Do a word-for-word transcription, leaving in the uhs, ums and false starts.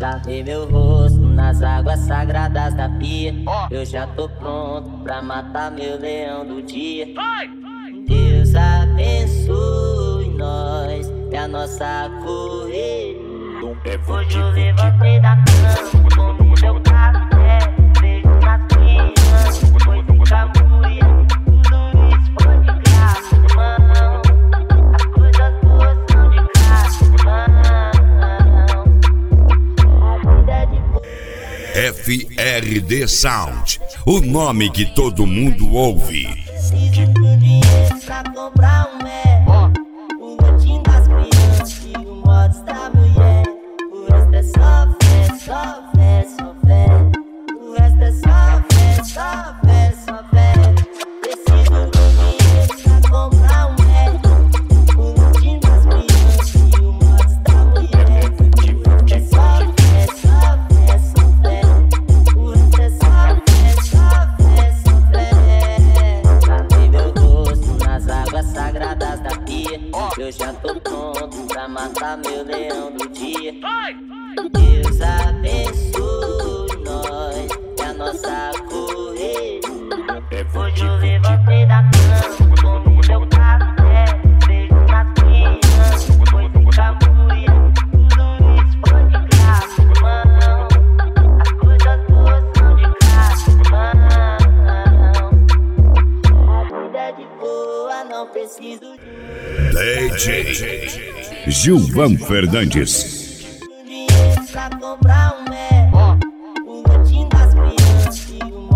Lavei meu rosto nas águas sagradas da pia. Eu já tô pronto pra matar meu leão do dia. Deus abençoe nós e a nossa correria. Hoje eu levantei da cama, comi meu café, beijo nas crianças, foi muita mulher. Tudo isso foi de graça, irmão. As coisas boas são de graça, irmão. A vida é de boa. F R D Sound, o nome que todo mundo ouve. Preciso de um dinheiro pra comprar um Mac, o lotinho das crianças e o mods da mulher. O resto é só fé, só fé, só fé. O resto é só fé, só fé, só fé. Preciso de um dinheiro pra comprar um Mac, o lotinho das crianças e o mods da mulher. O resto é só fé, só fé, só fé. O resto é só fé, só fé, só fé. Lavei meu rosto nas águas sagradas da pia. Eu já tô pronto pra matar meu leão do dia. Deus abençoe nós e a nossa correria. Hoje eu levantei da cama, comi meu café, beijo nas crianças, foi muita mulher. Tudo isso foi de graça, irmão. As coisas boas são de graça, irmão. A vida é de boa, não preciso de D J Gilvan Fernandes. dinheiro pra comprar um Mac, o lotinho das crianças e o